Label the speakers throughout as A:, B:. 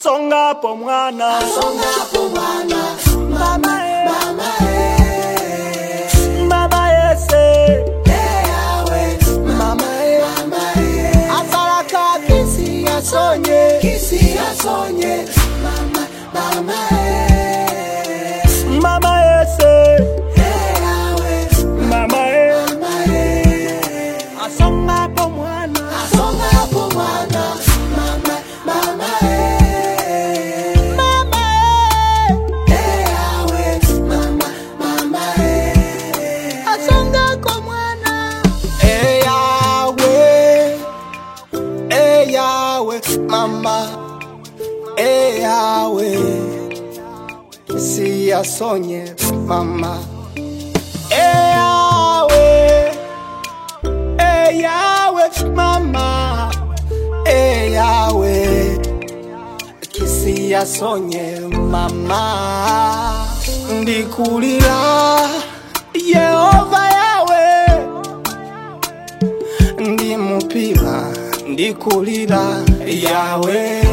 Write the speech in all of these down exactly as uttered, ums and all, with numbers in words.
A: Songa po mwana,
B: songa po mwana,
A: mama e,
B: mama e,
A: mama ese,
B: e awe,
A: mama e,
B: mama e,
A: asaraka kisi ya sonye,
B: kisi ya sonye, mama, mama e,
A: mama ese,
B: e awe,
A: mama e,
B: mama e,
A: asonga po mwana,
B: songa po mwana, mama, mama e.
A: Mama, eh yawe, si ya sonye, mama, eh yawe, eh yawe, mama, eh yawe, kisi ya sonye, mama, ndikulila, Yehova yawe, ndimupila, ndikulila yawe,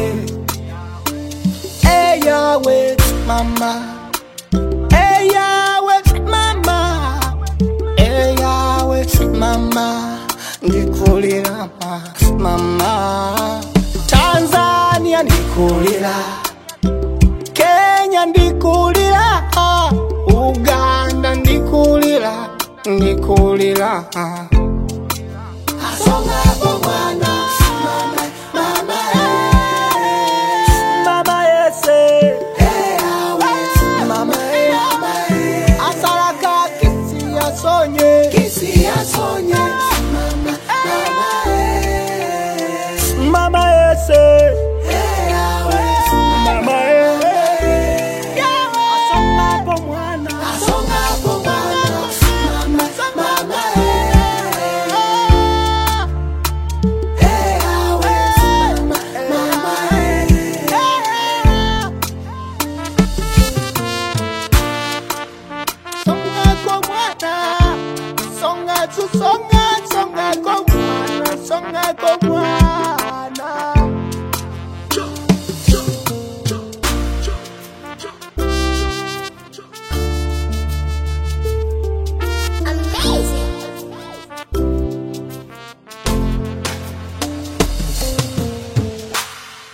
A: eh yawe mama, eh yawe mama, eh yawe mama, ndikulila mama. Tanzania ndikulila, Kenya ndikulila, Uganda ndikulila, ndikulila.
B: Songa po mwana, mama, mama e,
A: mama ese,
B: e awe,
A: mama e,
B: mama e,
A: asaraka kisi ya sonye,
B: kisi ya sonye, mama, mama e,
A: mama ese,
B: e awe,
A: mama e, asonga po mwana,
B: songa po mwana, mama, mama e.
A: songa po mwana, songa tu songa.